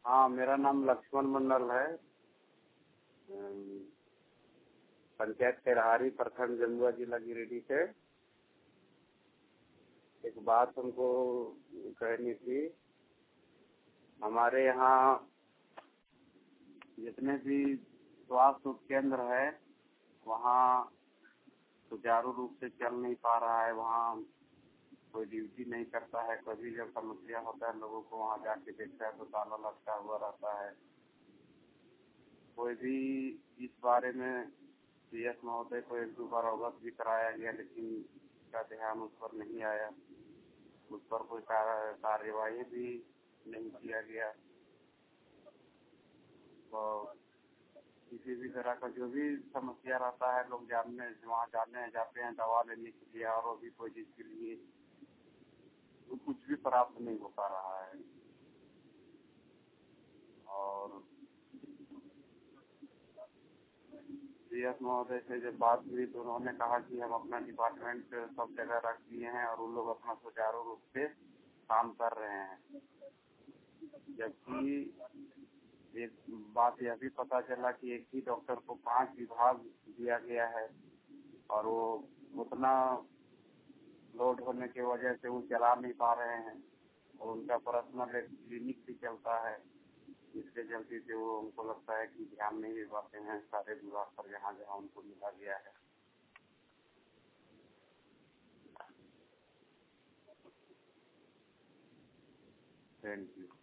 हाँ, मेरा नाम लक्ष्मण मंडल है। पंचायत तेरहारी, प्रखंड जमुआ, जिला गिरिडीह से। एक बात हमको कहनी थी। हमारे यहाँ जितने भी स्वास्थ्य उपकेंद्र है वहाँ सुचारू रूप से चल नहीं पा रहा है। वहाँ कोई ड्यूटी नहीं करता है। कभी जब समस्या होता है लोगों को वहाँ जाके देखता है तो ताला लटका हुआ रहता है। कोई भी इस बारे में सीएस महोदय को एक दो बार अवगत भी कराया गया, लेकिन इसका ध्यान उस पर नहीं आया। उस पर कोई कार्यवाही भी नहीं किया गया। तो किसी भी तरह का जो भी समस्या रहता है लोग वहाँ जाते हैं दवा लेने के लिए, और भी कोई चीज के लिए तो कुछ भी प्राप्त नहीं हो पा रहा है। और सीएस महोदय से जब बात हुई तो उन्होंने कहा कि हम अपना डिपार्टमेंट सब जगह रख दिए हैं और उन लोग अपना सुचारू रूप से काम कर रहे हैं। जबकि एक बात यह भी पता चला कि एक ही डॉक्टर को 5 विभाग दिया गया है और वो उतना लोड होने की वजह से वो चला नहीं पा रहे हैं। और उनका पर्सनल एक क्लिनिक भी चलता है, इसके चलते से वो उनको लगता है कि ध्यान नहीं दे पाते हैं सारे विभाग पर जहाँ जहाँ उनको मिला गया है। Thank you.